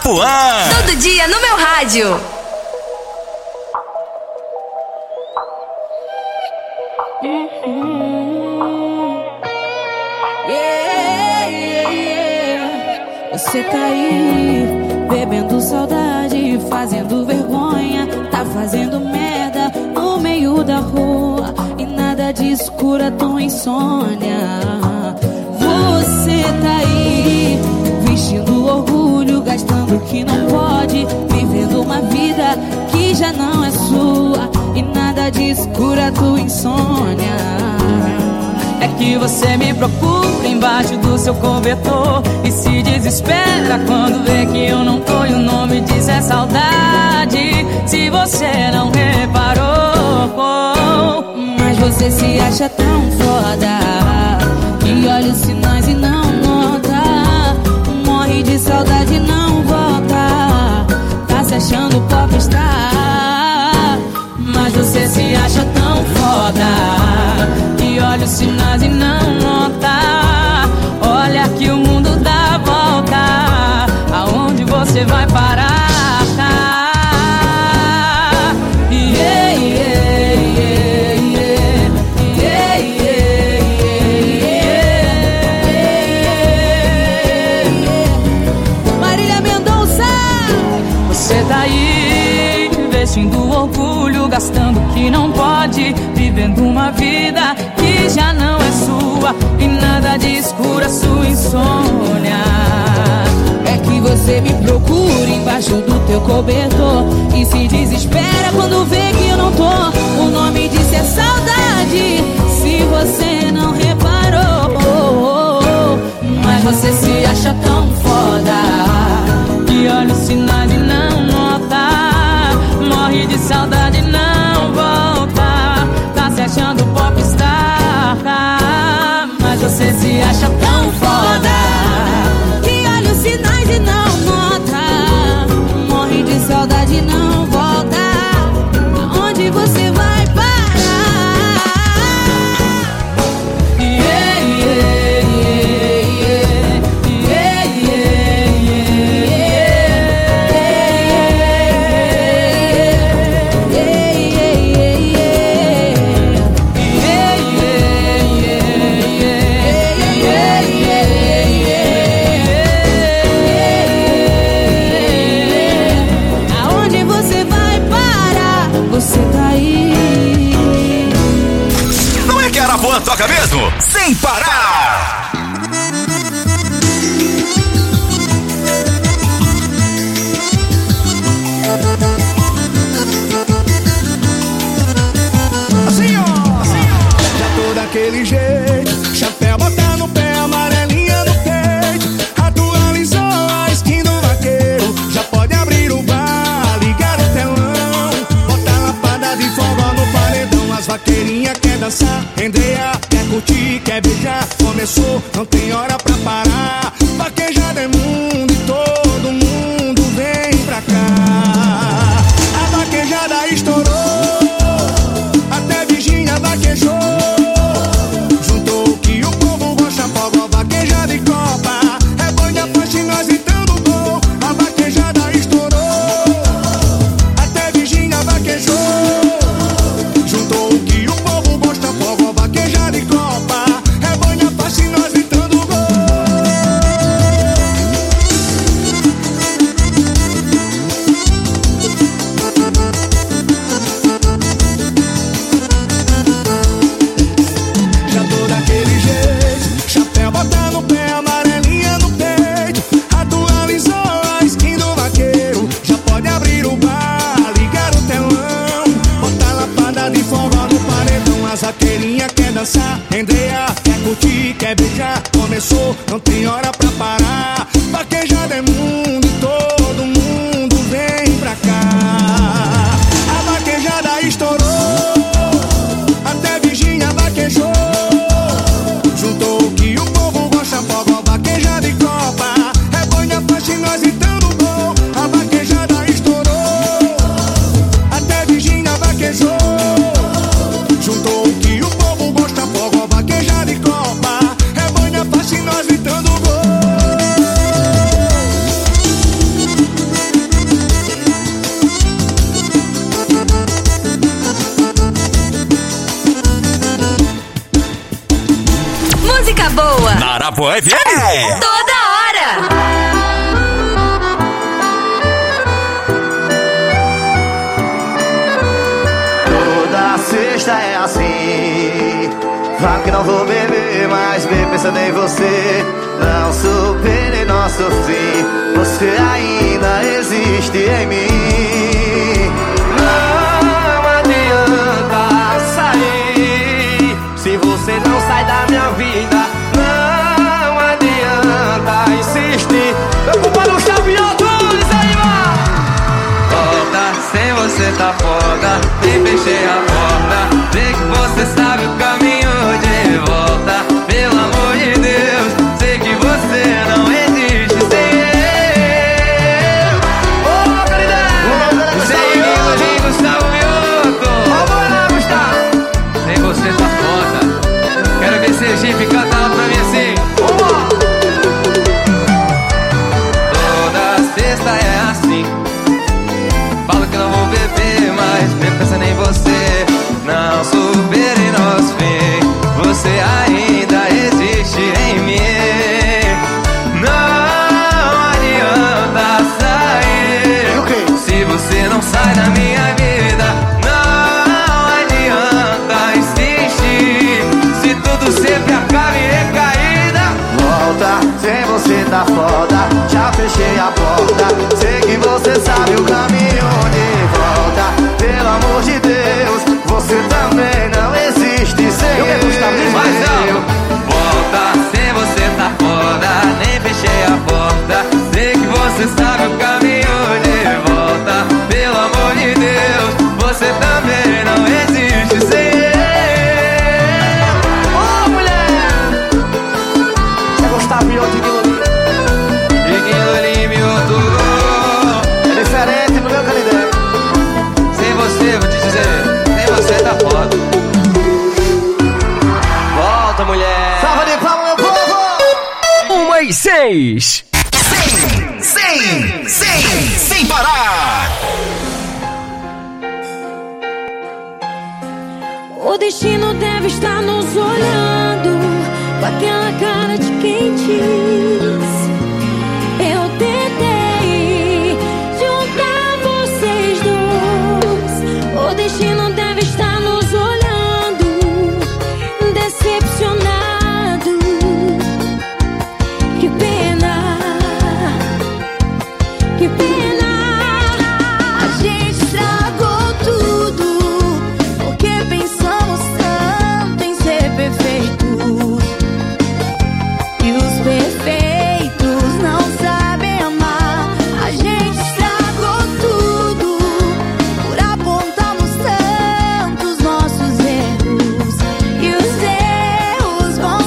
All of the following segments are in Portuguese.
Itapuã. Todo dia no meu rádio. Você tá aí, bebendo saudade, fazendo vergonha, tá fazendo merda no meio da rua e nada disso cura tua insônia. Você tá aí, vestindo orgulho, gastando o que não pode, vivendo uma vida que já não é sua e nada disso cura tua insônia. É que você me procura embaixo do seu cobertor e se desespera quando vê que eu não tô e o nome disso é saudade. Se você não reparou, mas você se acha tão foda que olha os sinais e não nota, morre de saudade e não volta, tá se achando popstar. Mas você se acha tão foda que olha os sinais e não nota, olha que o mundo dá volta, aonde você vai parar? Yeah, yeah, yeah, yeah, yeah, yeah, yeah. Marília Mendonça. Você tá aí, vestindo orgulho, gastando o que não pode, vivendo uma vida que já não é sua e nada disso cura sua insônia. É que você me procura embaixo do teu cobertor e se desespera quando vê que eu não tô, o nome disso é saudade. Se você não reparou, mas você se acha tão foda que olha os sinais e não nota, morre de saudade e não volta, tá se achando popstar. Mas você se acha tão foda que olha os sinais e não nota, morre de saudade e não volta, aonde você vai parar? Yeah, yeah, yeah, yeah, yeah, aonde você vai parar? Você tá aí. Não é que a Arapuã toca mesmo? Sem parar! Assim, ó. Já tô daquele jeito, chapéu botar no pé, amarelinha no peito, atualizou a skin do vaqueiro. Já pode abrir o bar, ligar o telão, botar lapada de forró no paredão. As vaqueirinhas quer dançar, rendear, quer curtir, quer beijar. Começou, não tem hora pra parar. Vaquejada é mundo e todo mundo vem pra cá. A vaquejada estourou, até Virgínia vaquejou. Juntou o que o povo gosta, fogo, vaquejada e copa. É banha, faixa e nós gritando gol. A vaquejada estourou, até Virgínia vaquejou. Juntou o que o povo gosta, fogo, vaquejada e copa. É banha, faixa e nós gritando gol. Já tô daquele jeito, chapéu botar no pé, amarelinha no peito, atualizou a skin do vaqueiro. Já pode abrir o bar, ligar o telão, botar lapada de forró no paredão. As vaqueirinhas quer dançar, rendear, quer curtir, quer beijar. Começou, não tem hora pra parar. Vaquejada é mundo e todo mundo vem pra cá. A vaquejada estourou, até Virgínia vaquejou. Juntou o que o povo gosta, fogo, vaquejada e copa. É banha, faixa e nós gritando gol. A vaquejada estourou, até Virgínia vaquejou. Juntou o que o povo gosta, fogo, vaquejada e copa. É banha, faixa e nós gritando gol. música boa. Na Arapuã FM. Toda hora. Toda sexta é assim. Falo que não vou beber, mas bem pensando em você. Não superei nosso fim. Você ainda existe em mim. Não adianta sair se você não sai da minha vida. Não adianta insistir. Eu culpa no Chavião Tunes aí, mano. Volta, sem você tá foda. Nem fechei a porta. Sei que você sabe o caminho de volta. Pelo amor de Deus, sei que você não existe sem eu. Ô, caridade, sei que Gustavo Mioto. Vamos lá, Gustavo. Sem você tá foda. Quero ver Sergipe cantar pra mim assim. Toda sexta é assim. Falo que não vou beber, mas mesmo pensando em você. Não superei nosso fim. Você ainda existe em mim. Não adianta sair se você não sai da minha vida. Não adianta insistir se tudo sempre acaba em recaída. Volta, sem você tá foda. Já fechei a porta. Sei que você sabe o caminho de volta. Pelo amor de Deus, você também não existe sem eu. Volta, sem você tá foda. Nem fechei a porta. Sei que você sabe o caminho de volta. Pelo amor de Deus, você também não existe sem eu. Ô, mulher! Você gostava de outro Guilherme Mioto? É diferente do meu canidé. Sem você, vou te dizer, sem você tá foda. Volta, mulher. Salva de palmas, meu povo. 1/6. Sem parar. O destino deve estar nos olhando com aquela cara de quem diz: eu tentei juntar vocês dois. O destino deve estar nos olhando, decepcionado. Que pena, que pena. A gente estragou tudo porque pensamos tanto em ser perfeitos. E os perfeitos não sabem amar. A gente estragou tudo por apontarmos tantos nossos erros. E os erros vão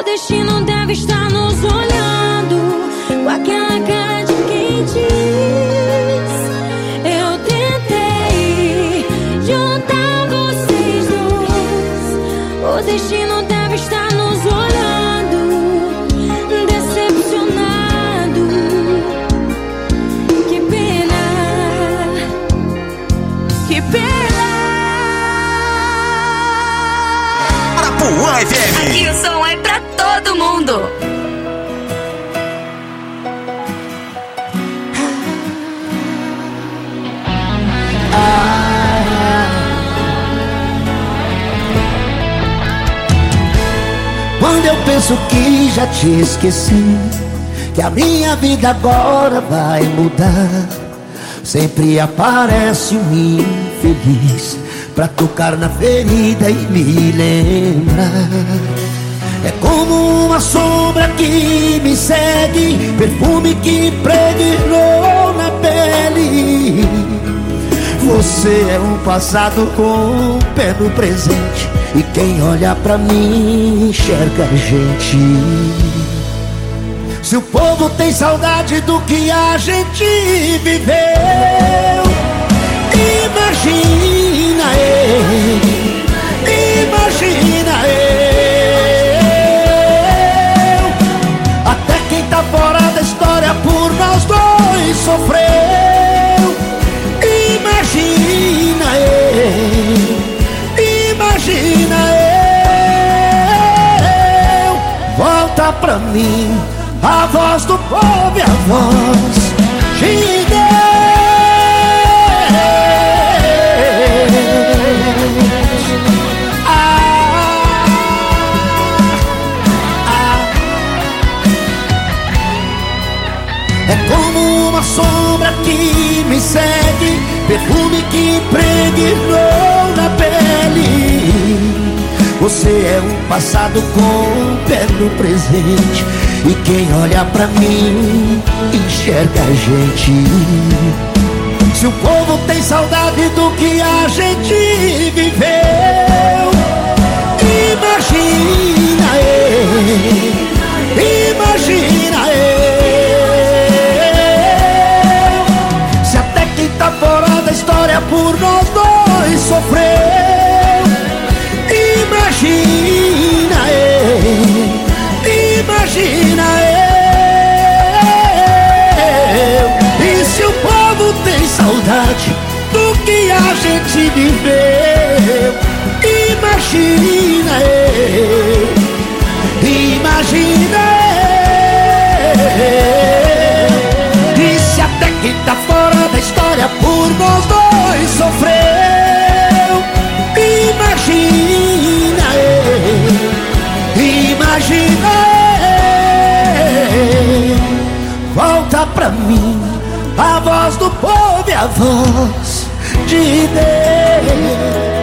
destino deve estar nos olhando com aquela cara de quem diz: eu tentei juntar vocês dois. O destino deve estar nos olhando, decepcionado. Que pena, que pena. Arapuã FM. Aqui o som é pra todo mundo. Quando eu penso que já te esqueci, que a minha vida agora vai mudar, sempre aparece um infeliz pra tocar na ferida e me lembrar. É como uma sombra que me segue, perfume que impregnou na pele. Você é um passado com o pé no presente, e quem olha pra mim enxerga a gente. Se o povo tem saudade do que a gente viveu, imagina eu, imagina eu. Até quem tá fora da história por nós dois sofreu. Imagina eu, imagina eu. Volta pra mim a voz do povo e a voz de É como uma sombra que me segue, perfume que impregnou na pele. Você é um passado com o pé no presente, e quem olha pra mim enxerga a gente. Se o povo tem saudade do que a gente viveu, imagina eu, imagina eu. Se até quem tá fora da história por nós dois sofreu, imagina eu, imagina eu. E se o povo tem saudade do que a gente viveu, imagina eu, imagina eu. E se até quem tá fora da história por nós dois sofreu, imagina eu, imagina eu. Volta pra mim a voz do povo e a voz de Deus.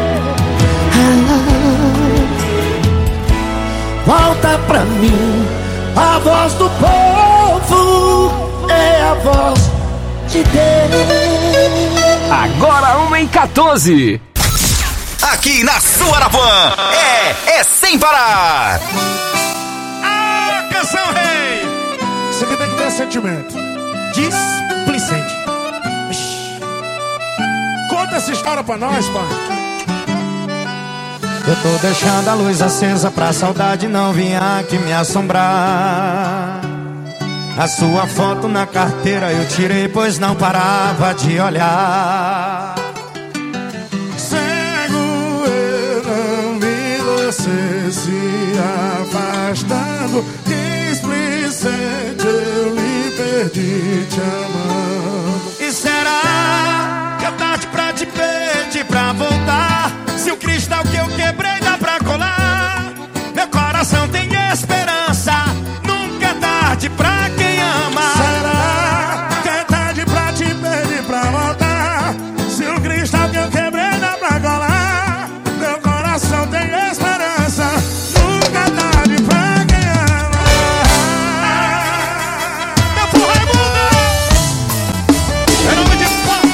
Volta pra mim a voz do povo, é a voz de Deus. Agora 1h14. Aqui na sua Arapuã é sem parar. Ah, canção rei! Isso aqui tem que ter sentimento. Displicente. Conta essa história pra nós, pai. Eu tô deixando a luz acesa pra saudade não vir aqui me assombrar. A sua foto na carteira eu tirei, pois não parava de olhar. Cego eu não vi você se afastando. Displicente eu lhe perdi te amando. E será que é tarde pra te pedir pra voltar? Se o cristal que eu quebrei dá pra colar, meu coração tem esperança, nunca é tarde pra quem ama. Será que é tarde pra te pedir pra voltar? Se o cristal que eu quebrei dá pra colar, meu coração tem esperança, nunca é tarde pra quem ama. Meu porra é mundo, em nome de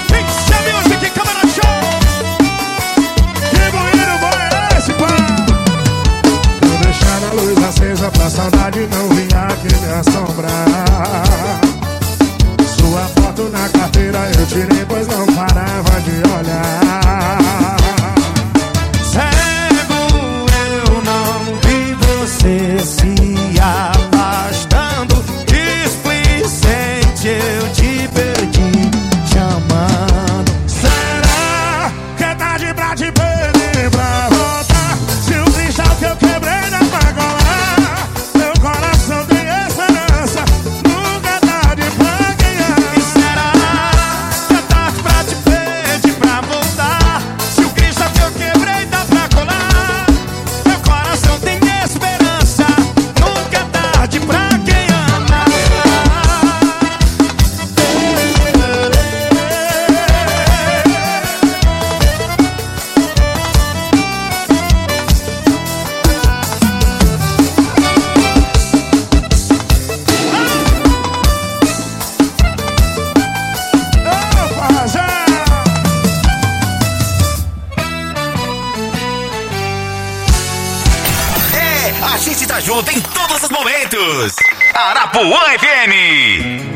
A gente tá junto em todos os momentos. Arapuã FM.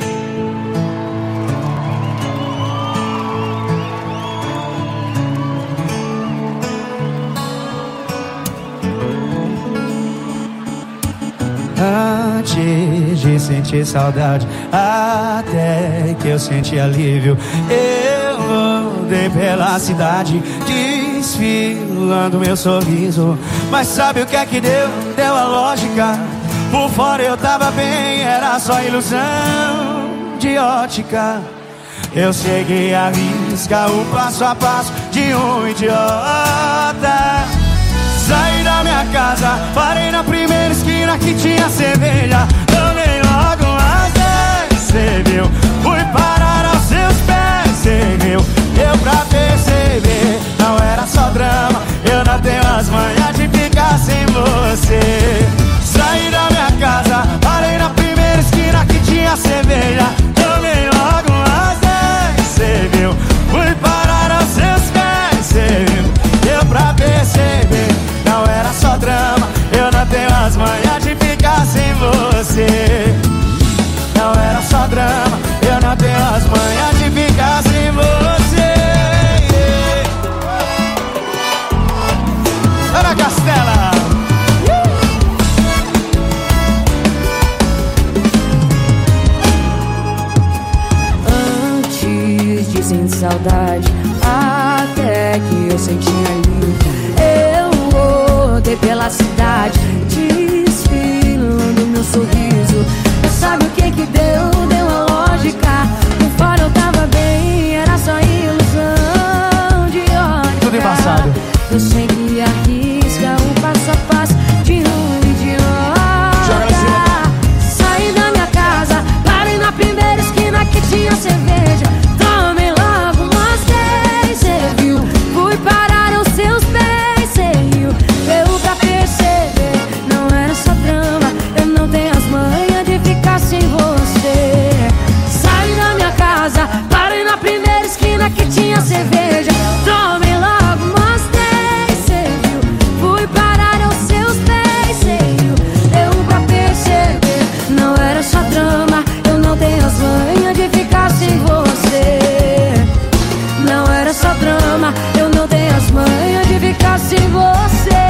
Antes de sentir saudade, até que eu senti alívio, eu andei pela cidade, desfilando meu sorriso. Mas sabe o que é que deu? Deu a lógica. Por fora eu tava bem, era só ilusão de ótica. Eu segui a risca, o passo a passo de um idiota. Saí da minha casa, parei na primeira esquina que tinha cerveja. Tomei logo umas 10, cê viu? Fui parar aos seus pés, cê viu? Deu pra perceber, não era só drama. Eu não tenho as manhas de ficar sem você. Saí da minha casa, parei na primeira esquina que tinha cerveja. Tomei logo umas 10, cê viu? Fui parar aos seus pés, cê viu? Deu pra perceber, não era só drama. Eu não tenho as manhas de ficar sem você. Não era só drama, eu não tenho as manhas de ficar sem você. Ana Castela. Antes de sentir saudade, até que eu senti alívio, eu rodei pela cidade, desfilando meu sorriso. Mas sabe o que que deu? Deu a lógica. Por fora eu tava bem, era só ilusão de ótica. Tudo embaçado. Eu segui a risca, o passo a passo de um idiota. Saí da minha casa, parei na primeira esquina que tinha cerveja. Tomei logo umas 10, cê viu? Fui parar aos seus pés, cê riu? Deu pra perceber, não era só drama. Eu não tenho as manhas de ficar sem você. Saí da minha casa, parei na primeira esquina que tinha cerveja. Tomei logo umas 10, cê viu? Fui parar aos seus pés, cê riu? Deu pra perceber, não era só drama. Eu não tenho as manhas de ficar sem você. Não era só drama, eu não tenho as manhas de ficar sem você.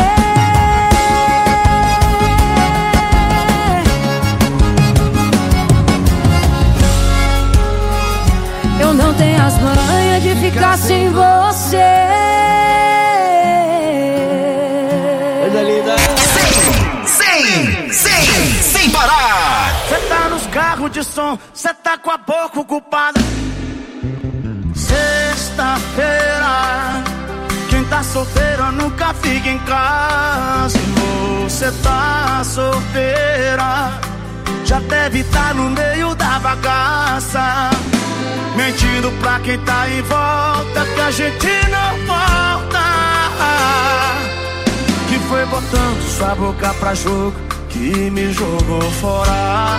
Eu não tenho as manhas de ficar sem você. Sem parar. Cê tá nos carros de som, cê tá com a boca ocupada. Sexta-feira, quem tá solteiro nunca fica em casa. E você tá solteira, já deve estar no meio da bagaça, mentindo pra quem tá em volta que a gente não volta. Que foi botando sua boca pra jogo que me jogou fora.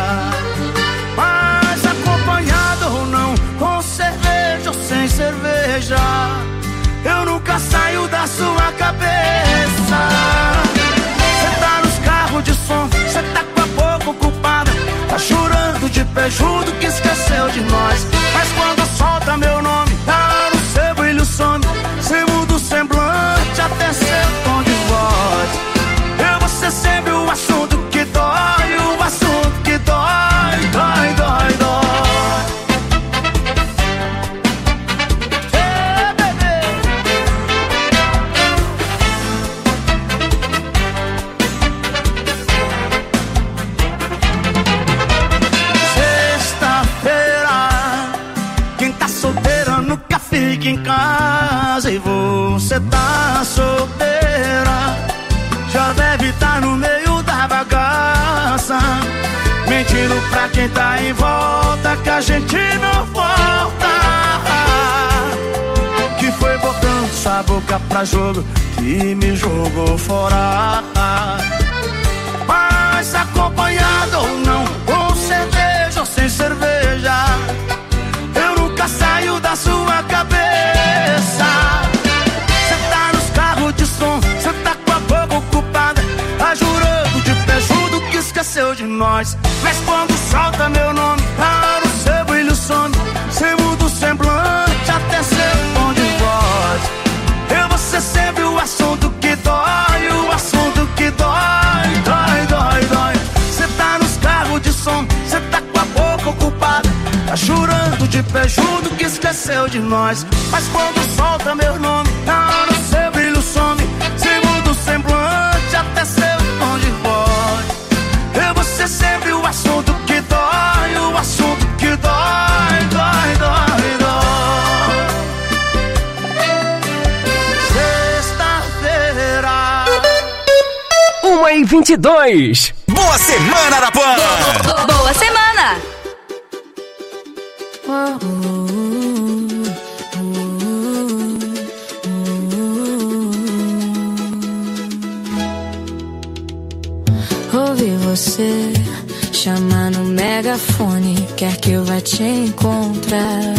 Mas acompanhado ou não, com cerveja ou sem cerveja, eu nunca saio da sua cabeça. Cê tá nos carros de som, cê tá com a boca ocupada, tá jurando de pé junto que esqueceu de nós. Mas quando solta meu nome, ela no seu brilho some. Cê muda o semblante até seu tom de voz. Eu vou ser sempre o assunto que dói, o assunto que dói, dói, dói, dói. Hey, baby. Sexta-feira, quem tá solteiro nunca fica em casa. E você tá solteira, já deve estar no meio da bagaça, mentindo pra quem tá em volta que a gente não volta. Que foi botando sua boca pra jogo que me jogou fora. Mas acompanhado ou não, com cerveja ou sem cerveja, eu nunca saio da sua cabeça. Cê tá nos carros de som, cê tá com a boca ocupada, tá jurando nós. Mas quando solta meu nome, raro seu brilho some. Cê muda o semblante, até seu tom de voz. Eu vou ser sempre o assunto que dói, o assunto que dói, dói, dói, dói. Cê tá nos carros de som, cê tá com a boca ocupada, tá chorando de pé junto que esqueceu de nós. Mas quando solta meu nome, raro seu brilho some. Cê muda o semblante, até seu tom de voz. Eu vou ser sempre o assunto que dói, o assunto que dói, dói, dói, dói. Sexta-feira 1h22. Boa semana, Arapuã! Boa semana! Ouvi você chamar no megafone, quer que eu vá te encontrar.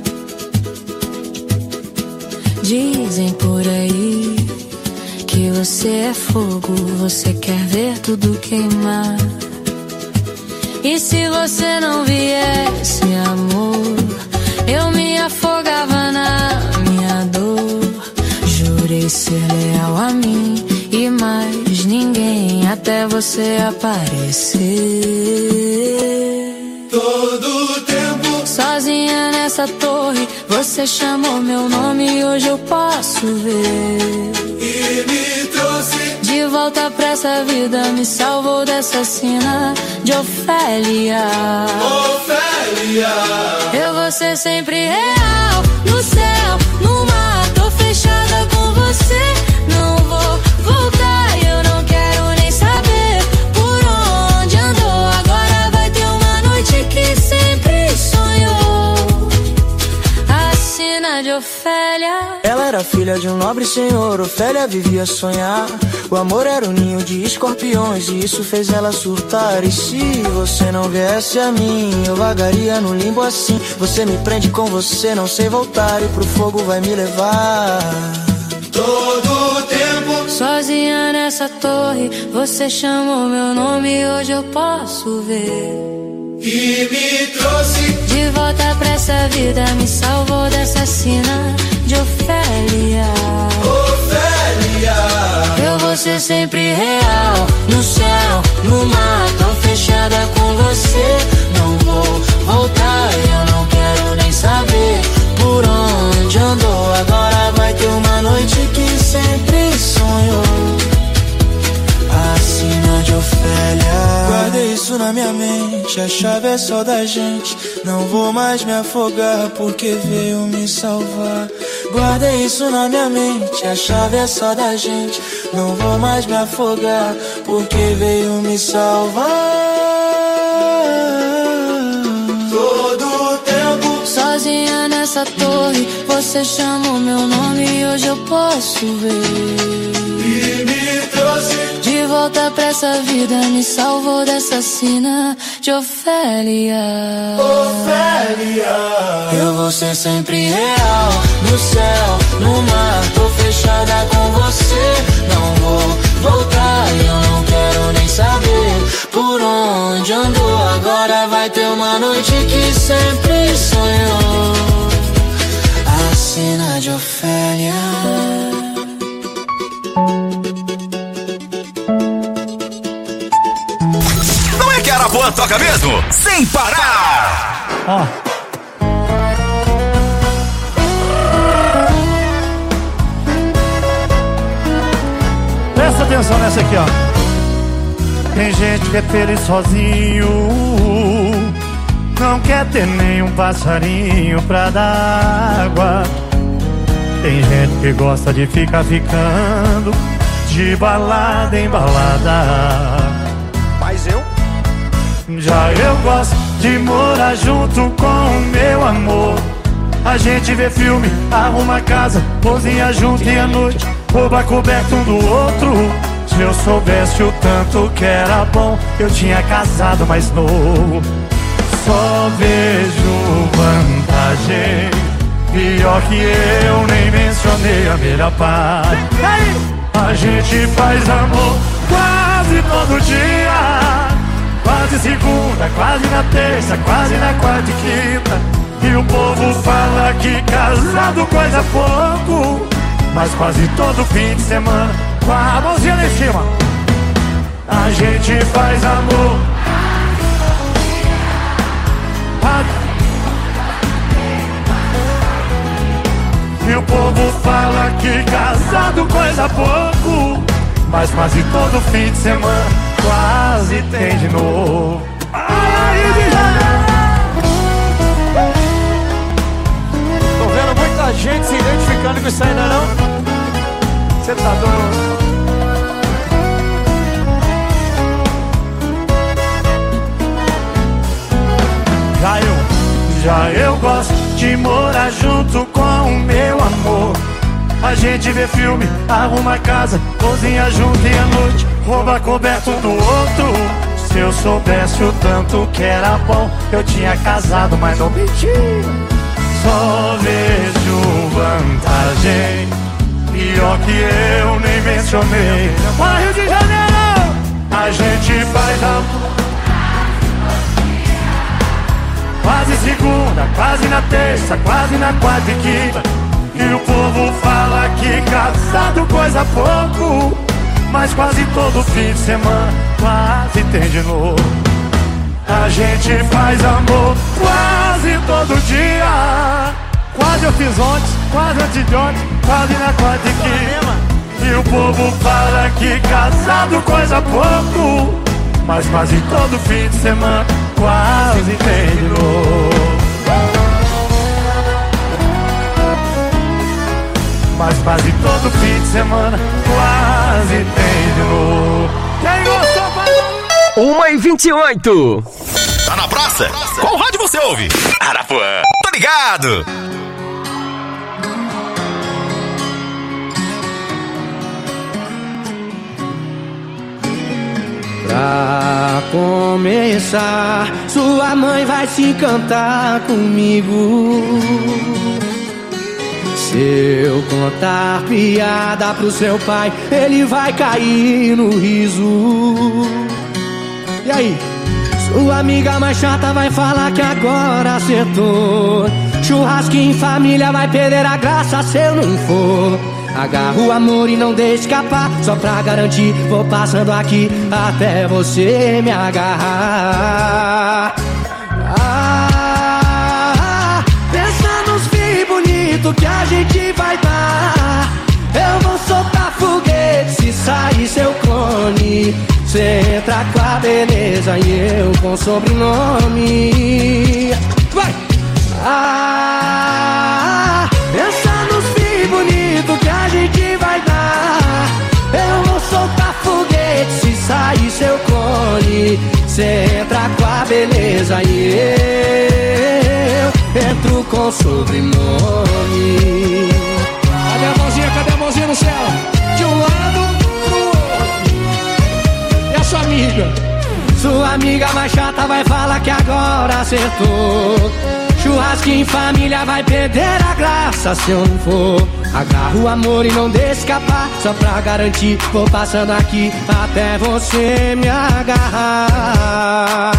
Dizem por aí que você é fogo, você quer ver tudo queimar. E se você não viesse, amor, eu me afogava na minha dor. Jurei ser leal a mim e mais ninguém, até você aparecer. todo tempo Sozinha nessa torre, você chamou meu nome e hoje eu posso ver. e me trouxe De volta pra essa vida, me salvou dessa sina de Ofélia. Ofélia. Eu vou ser sempre real, no céu, no mar. Tô fechada com você, não vou voltar. Eu não quero nem saber por onde andou. Agora vai ter uma noite que sempre sonhou. A sina de Ofélia. Ela era filha de um nobre senhor, Ofélia vivia a sonhar. O amor era um ninho de escorpiões e isso fez ela surtar. E se você não viesse a mim, eu vagaria no limbo assim. Você me prende com você, não sei voltar, e pro fogo vai me levar. Todo tempo Sozinha nessa torre, você chamou meu nome e hoje eu posso ver. e me trouxe De volta pra essa vida, me salvou dessa sina de Ofélia. Ofélia. Eu vou ser sempre real, no céu, no mar. Tô fechada com você, não vou voltar. Eu não quero nem saber por onde andou. Agora vai ter uma noite que sempre sonhou. A sina de Ofélia. Guardei isso na minha mente, a chave é só da gente. Não vou mais me afogar porque veio me salvar. Guardei isso na minha mente, a chave é só da gente. Não vou mais me afogar porque veio me salvar. Todo tempo Sozinha nessa torre, você chamou meu nome e hoje eu posso ver. e me trouxe De volta pra essa vida, me salvou dessa sina de Ofélia. Ofélia. Eu vou ser sempre real, no céu, no mar. Tô fechada com você, não vou voltar. Eu não quero nem saber por onde andou. Agora vai ter uma noite que sempre sonhou. A sina de Ofélia. Não é que Arapuã toca mesmo? Sem parar! Ó. Presta atenção nessa aqui, ó. Tem gente que é feliz sozinho, não quer ter nenhum passarinho pra dar água. Tem gente que gosta de ficar ficando de balada em balada. Mas eu Já eu gosto de morar junto com o meu amor. A gente vê filme, arruma casa, cozinha junto e à noite rouba coberto um do outro. Se eu soubesse o tanto que era bom, eu tinha casado mais novo. Só vejo vantagem, pior que eu nem mencionei a melhor parte. A gente faz amor quase todo dia, quase quase segunda, quase na terça, quase na quarta e quinta. E o povo fala que casado coisa pouco, mas quase todo fim de semana, com a mãozinha lá em cima, a gente faz amor. E o povo fala que casado coisa pouco, mas quase todo fim de semana quase tem de novo. Aí de Janeiro. Tô vendo muita gente se identificando com isso ainda não? Cê tá doido? Já eu gosto de morar junto com o meu amor. A gente vê filme, arruma casa, cozinha junto e à noite rouba coberto do outro. Se eu soubesse o tanto que era bom, eu tinha casado, mas não menti. Só vejo vantagem, pior que eu nem mencionei. Bora Rio de Janeiro! A gente faz amor. Quase segunda, quase na terça, quase na quarta e quinta. E o povo fala que casado coisa pouco, mas quase todo fim de semana quase tem de novo. A gente faz amor quase todo dia. Quase eu fiz ontem, quase antes de ontem, quase na quarta e quinta. E o povo fala que casado coisa pouco, mas quase todo fim de semana quase tem de novo. Mas quase todo fim de semana quase tem de novo. Quem gostou faz 1h28. Tá na praça? Qual rádio você ouve? Arapuã. Tá ligado? Pra começar, sua mãe vai se encantar comigo. Se eu contar piada pro seu pai, ele vai cair no riso. E aí? Sua amiga mais chata vai falar que agora acertou. Churrasco em família vai perder a graça se eu não for. Agarra o amor e não deixe escapar. Só pra garantir, vou passando aqui até você me agarrar. Pensa nos filhos bonitos que a gente vai dar. Eu vou soltar foguete se sair seu clone. Cê entra com a beleza e eu com sobrenome. Vai! Pensa nos filhos bonitos que a gente vai dar. Eu vou soltar foguete se sair seu clone. Cê entra com a beleza e eu entro com sobrenome. Cadê a mãozinha? Cadê a mãozinha no céu? De um lado pro outro. E a sua amiga? Sua amiga mais chata vai falar que agora acertou. Churrasco em família vai perder a graça se eu não for. Agarra o amor e não deixe escapar. Só pra garantir, vou passando aqui até você me agarrar.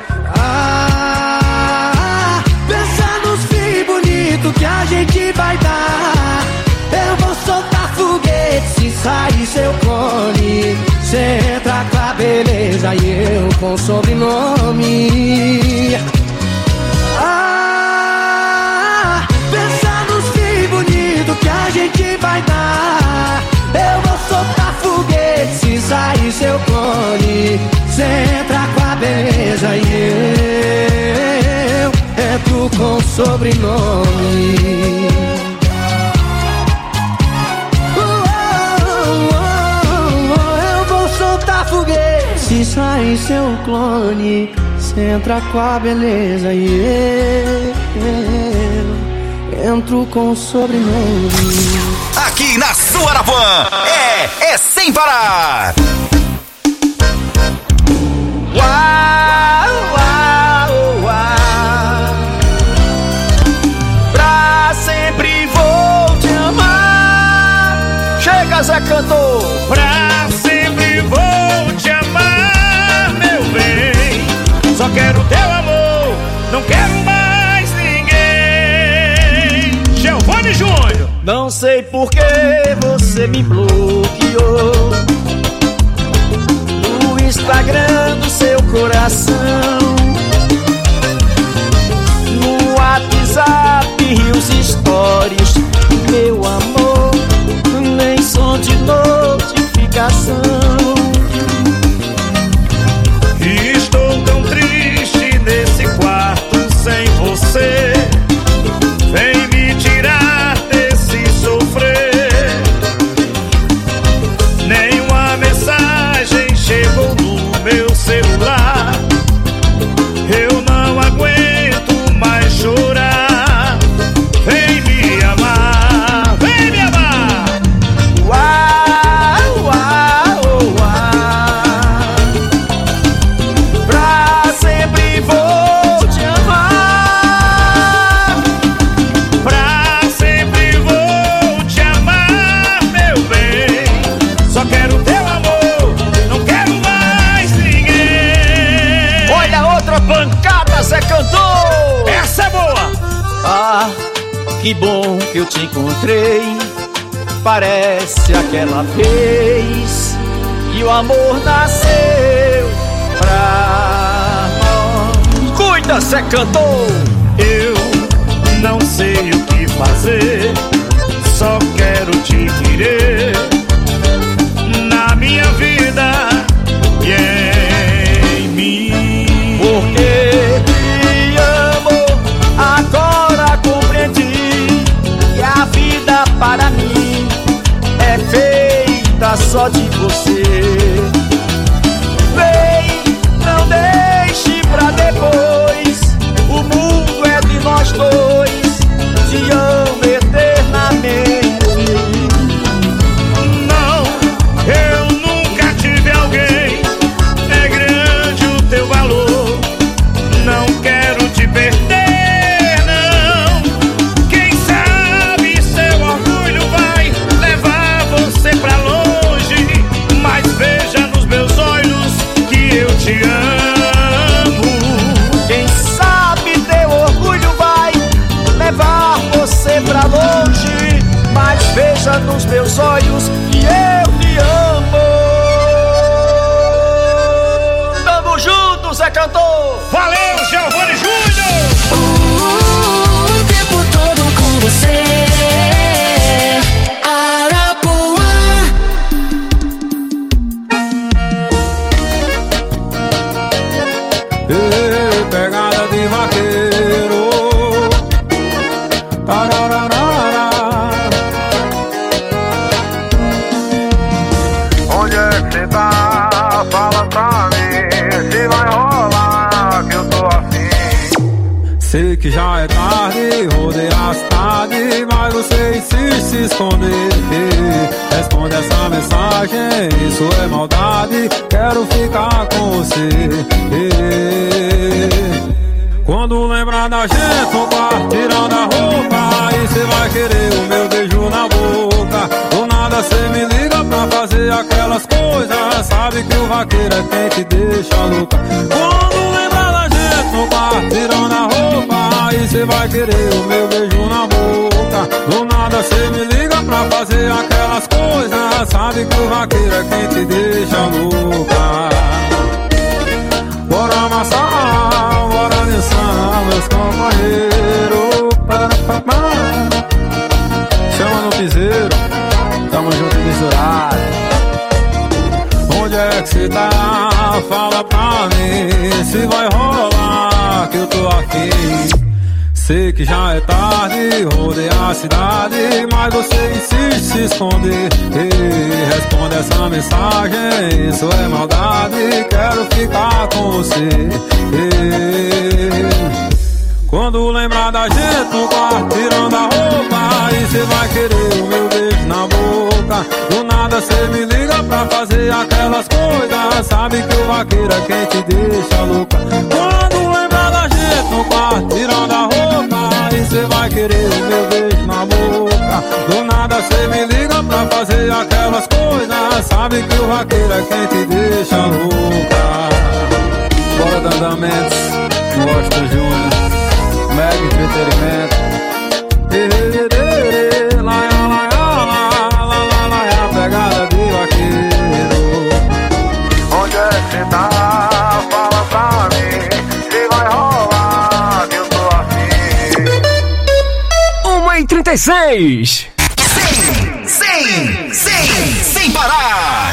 Pensa nos filhos bonitos que a gente vai dar. Eu vou soltar foguete se sair seu clone. Cê entra com a beleza e eu com sobrenome. Pensa nos filhos bonitos que a gente vai dar. Eu vou soltar foguete se sair seu clone. Cê entra com a beleza e eu entro com sobrenome. Eu vou soltar foguete se sair seu clone. Cê entra com a beleza e eu entro com sobrenome. Aqui na sua Arapuã é sem parar. Uau, uau, uau. Pra sempre vou te amar. Chega, Zé Cantor. Pra sempre vou te amar, meu bem. Não sei por que você me bloqueou no Instagram do seu coração, no WhatsApp e os stories, meu amor, nem som de notificação. E estou tão triste nesse quarto sem você. Vem me tirar desse sofrer. Nenhuma mensagem chegou no meu celular. Eu não aguento mais chorar. Vem me amar, vem me amar. Uau, uau, uau. Pra sempre vou te amar. Pra sempre vou te amar, meu bem. Só quero teu amor, não quero mais ninguém. Olha outra pancada, Zé Cantor. Essa é boa. Ah, que bom que eu te encontrei. Parece aquela vez que o amor nasceu pra nós. Cuida, Zé Cantor. Eu não sei o que fazer, só quero te querer na minha vida e em mim. Porque te amo, agora compreendi que a vida para mim é feita só de você. Vem, não deixe pra depois, o mundo é de nós dois, te amo eternamente. Não, eu nunca tive alguém, é grande o teu valor. Não quero te perder, não. Quem sabe seu orgulho vai levar você pra longe. Mas veja nos meus olhos que eu te amo. Quem sabe teu orgulho vai levar você pra longe, mas veja nos meus olhos que eu te amo. Tamo junto, Zé Cantor. Valeu, Giovanni Júnior! O tempo todo com você. Arapuã. Pegada de vaqueiro. Tarararara. Onde é que cê tá? Fala pra mim se vai rolar que eu tô afim. Sei que já é tarde, rodei a cidade, mas você insiste se esconder. Responde essa mensagem, isso é maldade, quero ficar com você. Quando lembrar da gente no quarto, tirando a roupa, aí cê vai querer o meu beijo na boca. Do nada cê me liga pra fazer aquelas coisas, sabe que o vaqueiro é quem te deixa louca. Quando lembrar da gente no quarto, tirando a roupa, aí cê vai querer o meu beijo na boca. Do nada cê me liga pra fazer aquelas coisas, sabe que o vaqueiro é quem te deixa louca. Bora amassar, bora dançar, meus companheiros. Chama no piseiro, tamo junto e misturado. Onde é que cê tá? Fala pra mim se vai rolar que eu tô aqui. Sei que já é tarde, rodei a cidade, mas você insiste se esconder. Responde essa mensagem, isso é maldade, quero ficar com você. Quando lembrar da gente no quarto, tirando a roupa, aí cê vai querer o meu beijo na boca. Do nada cê me liga pra fazer aquelas coisas, sabe que o vaqueiro é quem te deixa louca. Quando lembrar da gente no quarto, tirando a roupa, aí cê vai querer o meu beijo na boca. Do nada cê me liga pra fazer aquelas coisas, sabe que o vaqueiro é quem te deixa louca. Bora Dandamentos, Washington Júnior, Mega Entretenimento. Lion você tá? Fala pra mim se vai rolar que eu tô afim. 1h36. Sem parar.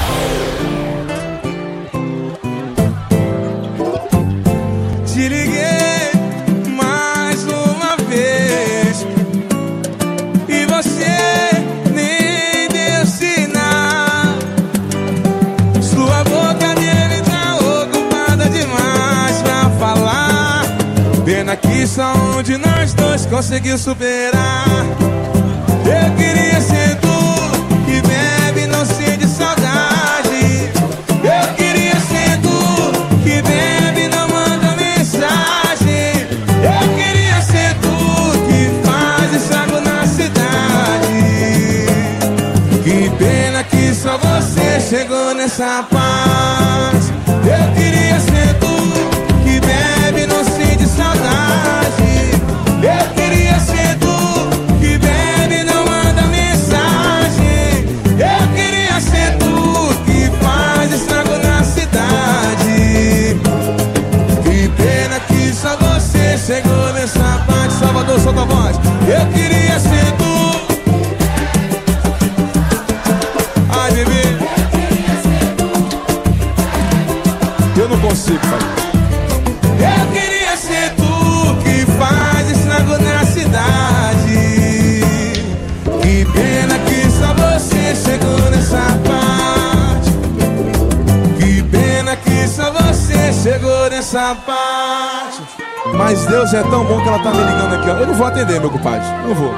Te liguei mais uma vez e você nem deu sinal. Sua boca dele tá ocupada demais pra falar. Pena que só um de nós dois conseguiu superar. Eu queria ser tu que bebe não sente saudade. Eu queria ser tu que bebe não manda mensagem. Eu queria ser tu que faz estrago na cidade. Que pena que só você chegou nessa paz. Eu queria ser tu que bebe não sente saudade. Eu queria ser tu que bebe não manda mensagem. Eu queria ser tu que faz estrago na cidade. Que pena que só você chegou nessa parte. Salvador, solta a voz. Eu queria ser tu. Ai, bebê, eu não consigo, pai. Eu queria ser tu que faz estrago na cidade. Que pena que só você chegou nessa parte. Que pena que só você chegou nessa parte. Mas Deus é tão bom que ela tá me ligando aqui, ó. Eu não vou atender, meu compadre, não vou.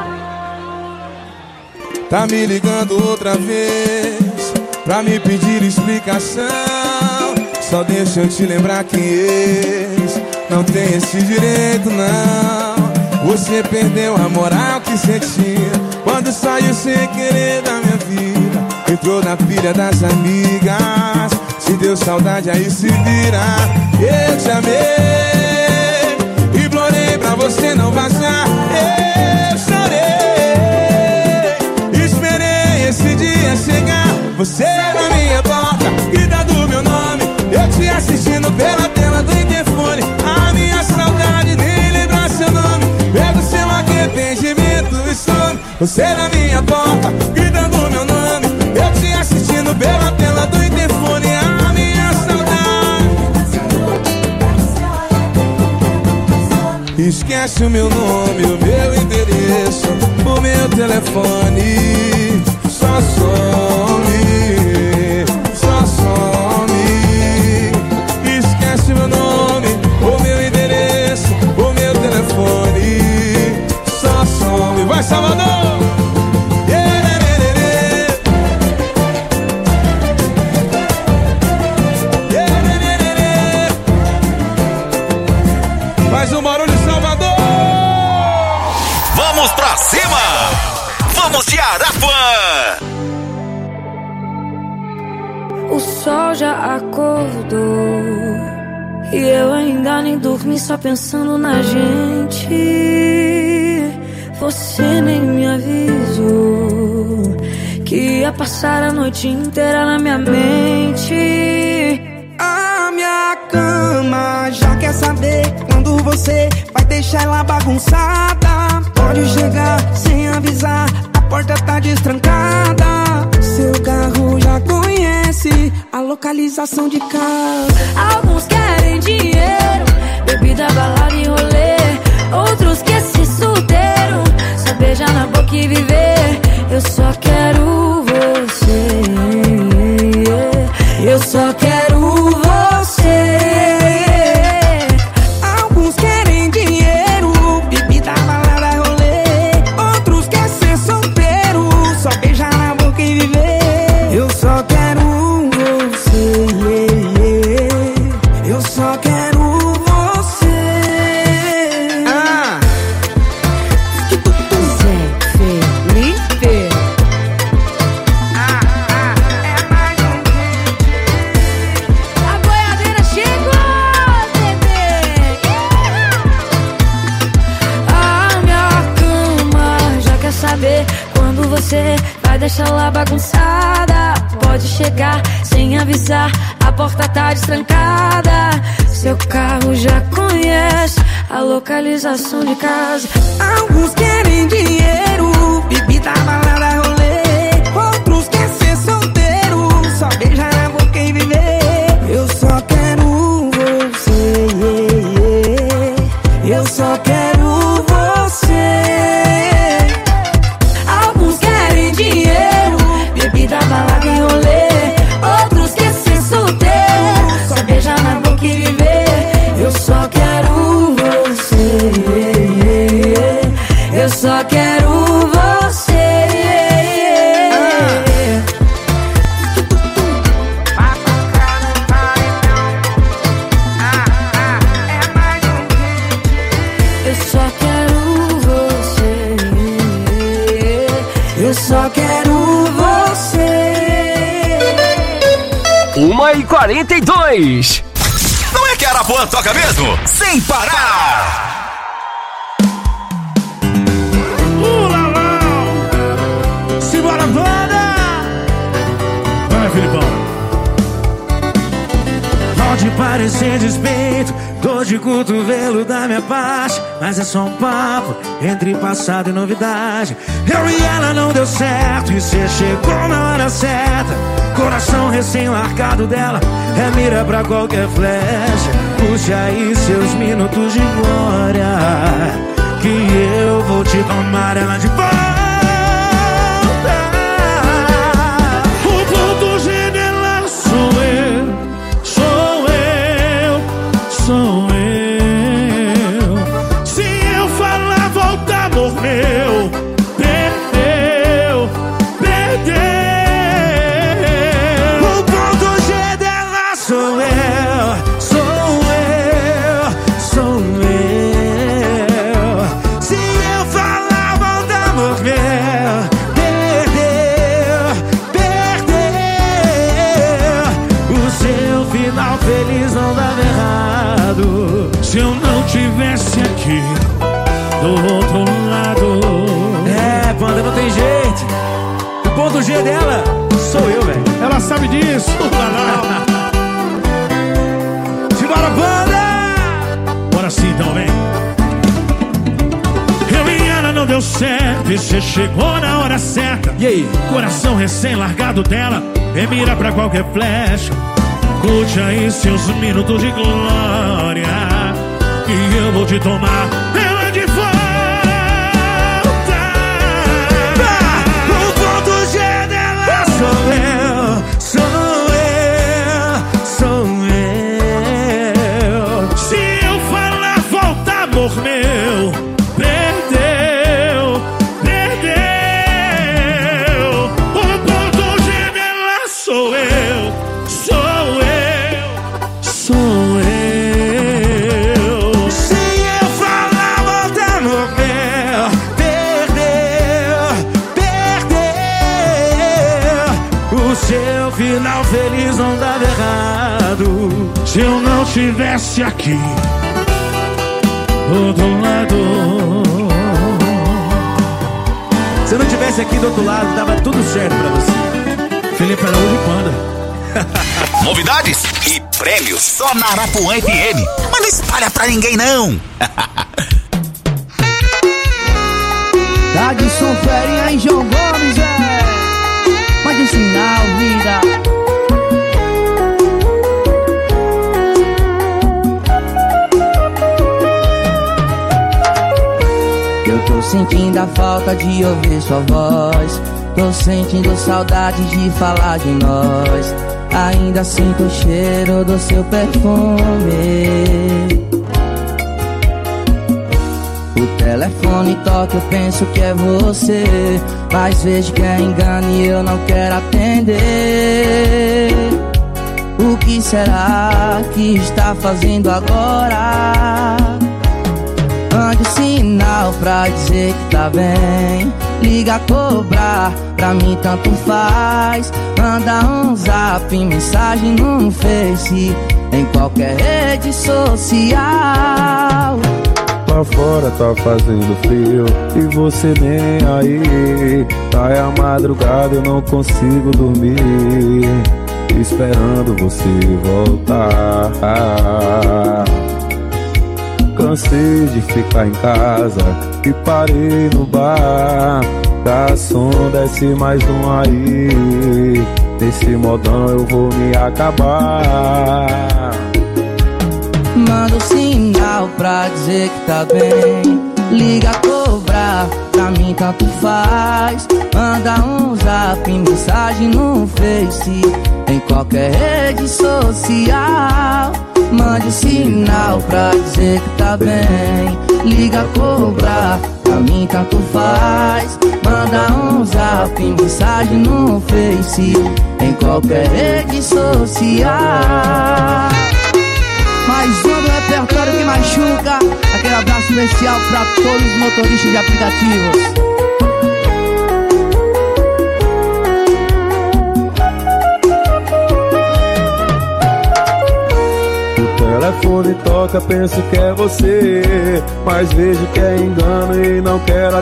Tá me ligando outra vez pra me pedir explicação. Só deixa eu te lembrar que ex não tem esse direito, não. Você perdeu a moral que sentia quando saiu sem querer da minha vida. Entrou na pilha das amigas. Se deu saudade, aí se vira. Eu te amei, implorei pra você não vazar. Eu chorei, esperei esse dia chegar. Você na minha porta, gritando meu nome. Eu te assistindo pela tela do interfone. A minha saudade nem lembra seu nome. Pego seu arrependimento e some. Você na minha porta, gritando meu nome. Eu te assistindo pela tela do interfone. A minha saudade. Esquece o meu nome, o meu endereço, o meu telefone. Só some, só some. Esquece meu nome, o meu endereço, o meu telefone. Só some. Vai, Salvador! Faz um barulho, Salvador! Vamos pra cima! Vamos de Arapuã! O sol já acordou e eu ainda nem dormi, só pensando na gente. Você nem me avisou que ia passar a noite inteira na minha mente. A minha cama já quer saber quando você vai deixar ela bagunçada. Pode chegar sem avisar, a porta tá destrancada. Seu carro já conhece a localização de casa. Alguns querem dinheiro, bebida, balada e rolê. Outros querem ser solteiro, só beijar na boca e viver. Eu só quero você, eu só quero você. Alguns querem dinheiro, bebida, balada, rolê. Outros querem ser solteiro, só beijar na boca e viver. Eu só quero você, eu só quero você. Felipe. A boiadeira chegou, bebê. A minha cama já quer saber quando você vai deixar lá bagunçada. Pode chegar sem avisar, a porta tá destrancada. Seu carro já conhece a localização de casa. Alguns querem dinheiro, bebida, balada, rolê. Outros querem ser solteiro, só beijar na boca e viver. Eu só quero você, eu só quero você. Alguns querem dinheiro, bebida, balada e rolê. Outros querem ser solteiro, só beijar na boca e viver. Eu só quero você, eu só quero você. Eu só quero você, eu só quero você. 1h42. Não é que Arapuã toca mesmo? Sem parar! Simbora, banda! Vai, Filipão. Pode parecer despeito, dor de cotovelo da minha parte, mas é só um papo entre passado e novidade. Eu e ela não deu certo e cê chegou na hora certa. Coração recém-largado dela é mira pra qualquer flecha. Puxe aí seus minutos de glória, que eu vou te tomar ela de volta. O ponto G dela sou eu, sou eu, sou eu. Se eu falar volta, amor meu, perdeu, perdeu. O ponto G dela sou eu, sou eu, sou eu. Se eu falar volta, amor meu, perdeu, perdeu. O seu final feliz não dava errado se eu não tivesse aqui do outro lado. É, banda, não tem jeito. O ponto G dela sou eu, velho. Ela sabe disso. Simbora, banda! Bora sim, então, vem. Eu e ela não deu certo e cê chegou na hora certa. E aí? Coração recém-largado dela é mira pra qualquer flecha. Curte aí seus minutos de glória, e eu vou te tomar ela de volta. O ponto G dela sou eu, sou eu, sou eu. Se eu falar volta, amor meu, perdeu, perdeu. O ponto G dela sou eu, sou eu, sou eu. Se eu falar volta, amor meu, perdeu, perdeu. O seu final feliz não dava errado se eu não estivesse aqui do outro lado. Se eu não estivesse aqui do outro lado, dava tudo certo pra você. Felipe Araújo e Panda. Novidades e prêmios só na Arapuã FM. Mas não espalha pra ninguém, não. Tá de som ferinha em João Gomes, pode ensinar a vida. Eu tô sentindo a falta de ouvir sua voz. Tô sentindo saudade de falar de nós. Ainda sinto o cheiro do seu perfume. O telefone toca, eu penso que é você, mas vejo que é engano e eu não quero atender. O que será que está fazendo agora? Mande um sinal pra dizer que tá bem. Liga, cobrar, pra mim tanto faz. Manda um zap, mensagem no Face, em qualquer rede social. Lá fora tá fazendo frio e você nem aí. Tá a madrugada, eu não consigo dormir. esperando você voltar. Cansei de ficar em casa e parei no bar. Garçom, desce mais um aí. Nesse modão eu vou me acabar. Manda um sinal pra dizer que tá bem. Liga a cobrar, pra mim tanto faz. Manda um zap, mensagem no Face, em qualquer rede social. Mande um sinal pra dizer que tá bem. Liga a cobrar, pra mim tanto faz. Manda um zap, mensagem no Face, em qualquer rede social. Mais um do repertório que machuca. Aquele abraço especial pra todos os motoristas de aplicativos. O telefone toca, penso que é você, mas vejo que é engano e não quero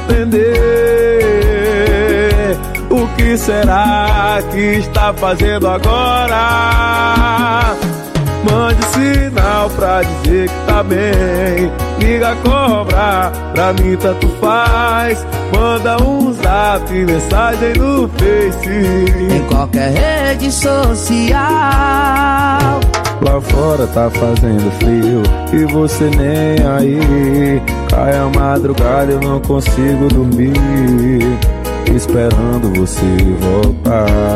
atender. O que será que está fazendo agora? Mande sinal pra dizer que tá bem. Liga a cobrar, pra mim tanto faz. Manda um zap, mensagem no Face, em qualquer rede social. Lá fora tá fazendo frio e você nem aí. Cai a madrugada, eu não consigo dormir, esperando você voltar.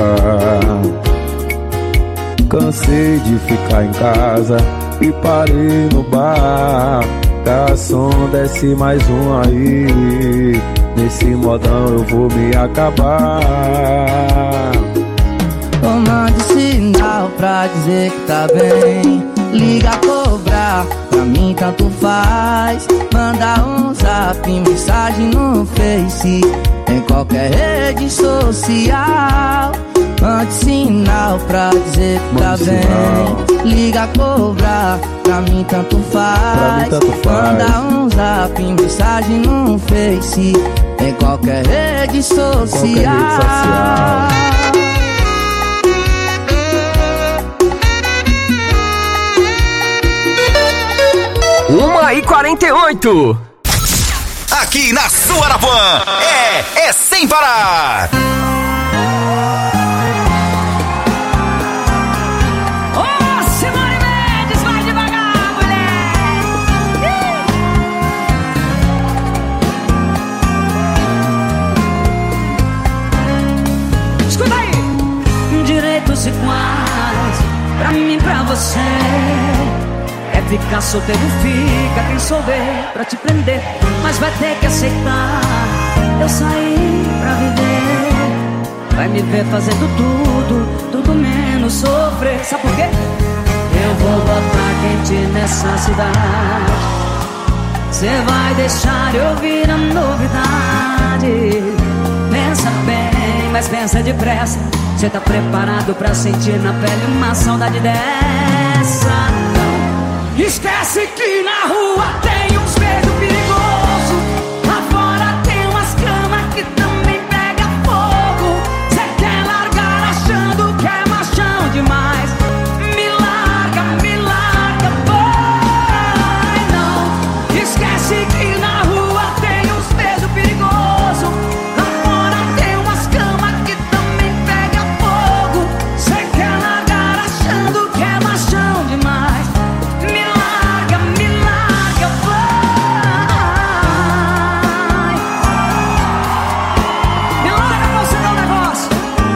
Cansei de ficar em casa e parei no bar. Garçom, desce mais um aí. Nesse modão eu vou me acabar. Mande sinal pra dizer que tá bem. Liga a cobrar, pra mim tanto faz. Manda um zap, mensagem no Face, em qualquer rede social. Mande sinal pra dizer que tá bem. Liga a cobrar, pra mim tanto faz. Manda um zap, mensagem no Face, em qualquer rede social. 1h48. Aqui na sua Arapuã é sem parar. Direitos iguais, pra mim, pra você. É ficar solteiro, fica quem souber pra te prender, mas vai ter que aceitar. Eu saí pra viver, vai me ver fazendo tudo menos sofrer. Sabe por quê? Eu vou botar quente nessa cidade. Cê vai deixar eu ouvir a novidade. Pensa bem, mas pensa depressa. Cê tá preparado pra sentir na pele uma saudade dessa? Não. Esquece que na rua tem uns beijo perigoso. Lá fora tem umas camas que também pega fogo. Cê quer largar achando que é machão demais. Me larga, vai. Não. Esquece que na rua tem uns beijo perigoso. Lá fora tem umas camas que também pega fogo. Cê quer largar achando que é machão demais. Me larga, vai. Me larga pra você dar um negócio.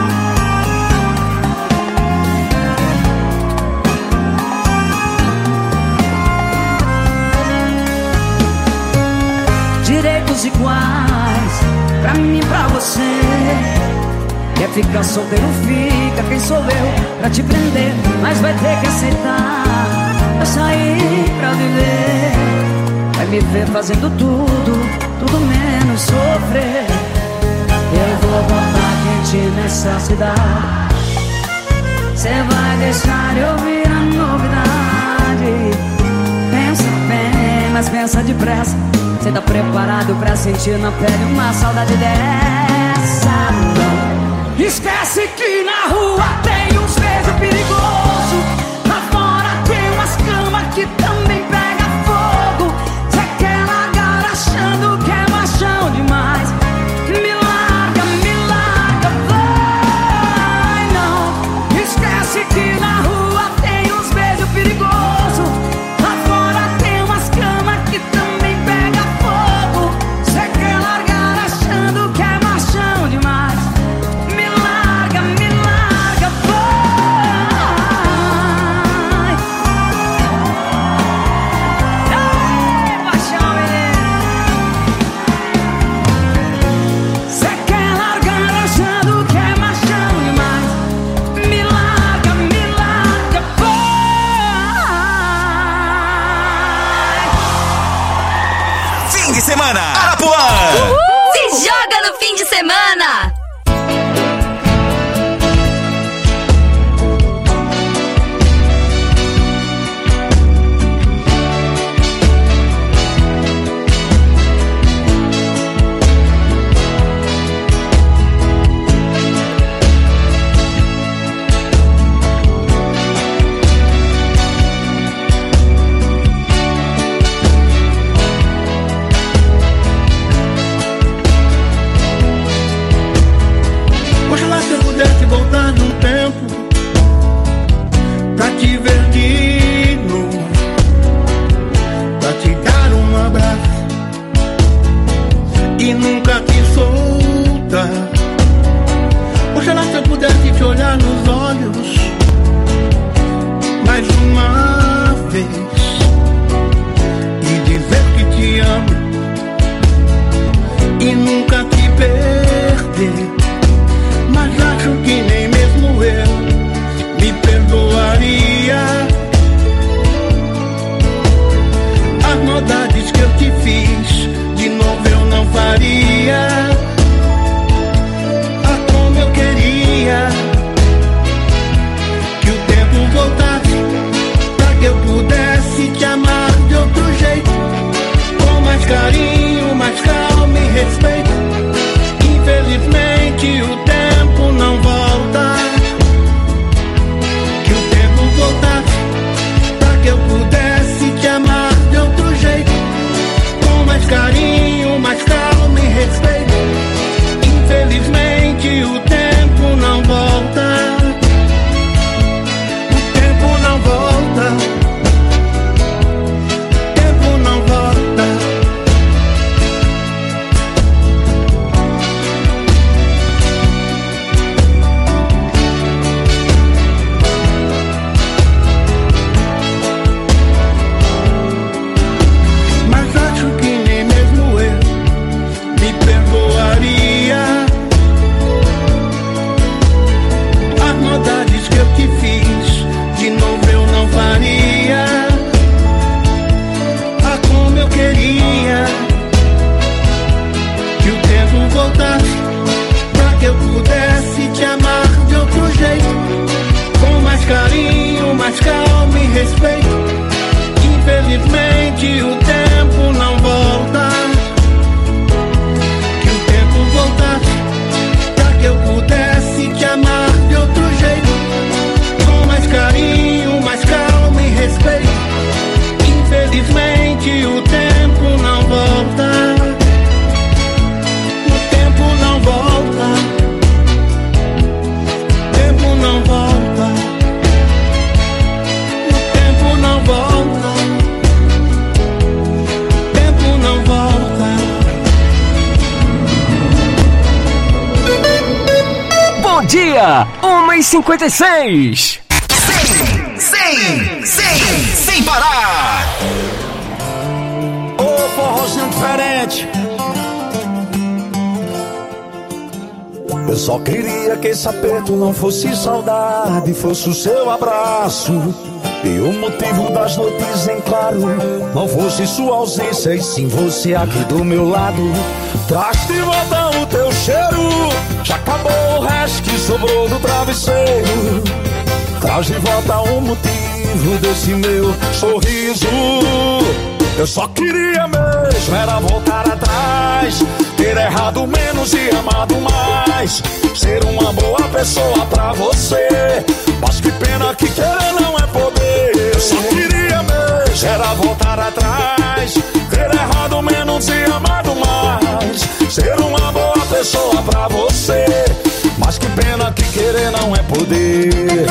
Direitos iguais, pra mim e pra você. Quer ficar solteiro, fica quem sou eu pra te prender, mas vai ter que aceitar. Eu saí pra viver, vai me ver fazendo tudo menos sofrer. Eu vou botar quente nessa cidade. Cê vai deixar eu ouvir a novidade. Pensa bem, mas pensa depressa. Cê tá preparado pra sentir na pele uma saudade dessa? Não. Esquece que na rua tem uns beijos perigoso. Lá fora tem umas camas que também pega fogo. Cê quer largar achando que é machão demais. Me larga, vai não. Esquece que na rua tem uns beijos perigosos. Lá fora tem umas camas que também pega fogo. Cê quer largar achando que é machão demais. Me larga, vai. Ei, paixão, menino. Cê quer largar achando que é machão demais. Me larga, vai. Fim de semana, Arapuã. Se joga no fim de semana. Oxalá se eu pudesse voltar num tempo pra te ver de novo, pra te dar um abraço e nunca te soltar. Oxalá se eu pudesse te olhar nos olhos mais uma vez e dizer que te amo e nunca te perder. Mas acho que nem mesmo eu me perdoaria as maldades que eu te fiz, de novo eu não faria. Ah, como eu queria que o tempo voltasse pra que eu pudesse te amar de outro jeito, com mais carinho, mais calma e respeito. Infelizmente o tempo não volta. Que o tempo voltasse pra que eu pudesse te amar de outro jeito, com mais carinho, mais calma e respeito. Infelizmente o tempo não volta. O tempo não volta. O tempo não volta. Mas acho que nem mesmo eu me perdoaria as maldades que eu te fiz, de novo eu não faria. Ah, como eu queria que o tempo voltasse pra que eu pudesse te amar de outro jeito, com mais carinho, mais calma e respeito. Infelizmente o tempo não volta. Que o tempo voltasse pra que eu pudesse te amar de outro jeito, com mais carinho, mais calma e respeito. Infelizmente o tempo não volta. O tempo não volta. O tempo não volta. O tempo não volta. O tempo não volta. Bom dia, 1h56. Sem parar. Ô, forrozinho diferente. Eu só queria que esse aperto não fosse saudade, fosse o seu abraço. E o motivo das noites em claro não fosse sua ausência, e sim você aqui do meu lado. Traz de volta o teu cheiro, já acabou o resto que sobrou do travesseiro. Traz de volta o motivo desse meu sorriso. Eu só queria mesmo era voltar atrás, ter errado menos e amado mais, ser uma boa pessoa pra você. Mas que pena que querer não é poder. Eu só queria mesmo era voltar atrás, ter errado menos e amado mais, ser uma boa pessoa pra você. Mas que pena que querer não é poder.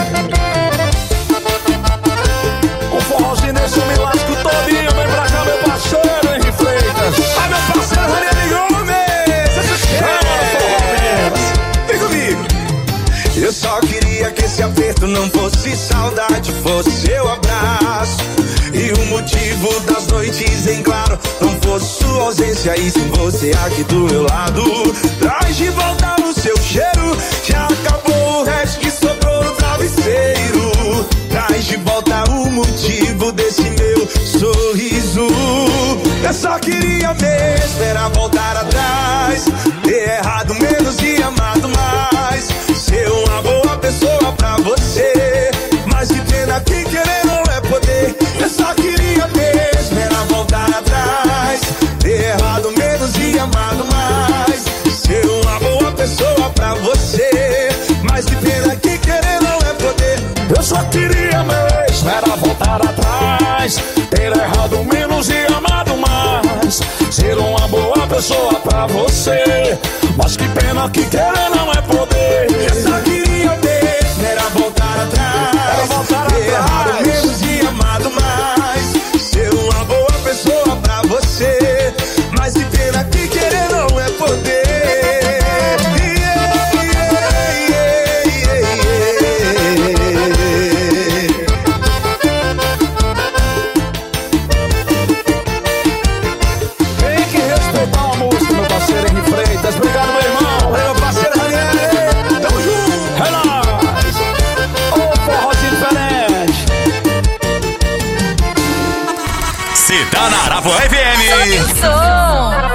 O forrozinho nesse me lasco todinho. Vem pra cá meu parceiro Henri Freitas. Ah, meu parceiro Ranieri Gomes. Vem comigo. Eu só queria que esse aperto não fosse saudade, fosse seu abraço. E o motivo das noites em claro não fosse sua ausência, e sem você aqui do meu lado. Traz de volta o seu cheiro, já acabou o resto que sobrou no travesseiro. Traz de volta o motivo desse meu sorriso. Eu só queria mesmo era voltar atrás, ter errado menos e amado mais, ser uma boa pessoa pra você. Mas que pena que querer não é poder. Eu só queria mesmo era voltar atrás, ter errado menos e amado mais, ser uma boa pessoa pra você. Mas que pena que querer não é poder. Eu só queria mesmo era voltar atrás, ter errado menos e amado mais, ser uma boa pessoa pra você. Mas que pena que querer não é poder. Eu só queria mesmo era voltar atrás, ter errado menos e amado mais, ser uma boa pessoa pra você. Mas que pena que querer não é poder. Tem que respeitar a música, meu parceiro Henri Freitas. Obrigado, meu irmão. Meu parceiro Ranieri, tamo junto. É nóis. Ô, forrozinho diferente. Se tá na Arabo FM. Sobe o som.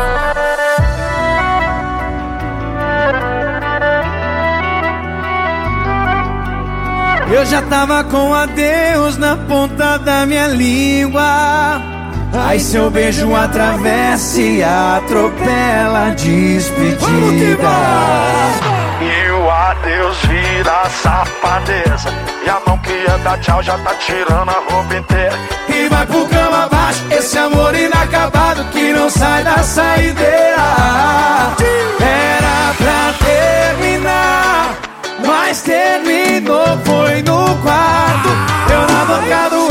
Eu já tava com adeus na ponta da minha língua. Aí seu beijo atravessa e atropela a despedida. E o adeus vira safadeza, e a mão que ia dar tchau já tá tirando a roupa inteira. E vai pro cama abaixo, esse amor inacabado que não sai da saideira. Era pra terminar, mas terminou, foi no quarto. Eu na bancada,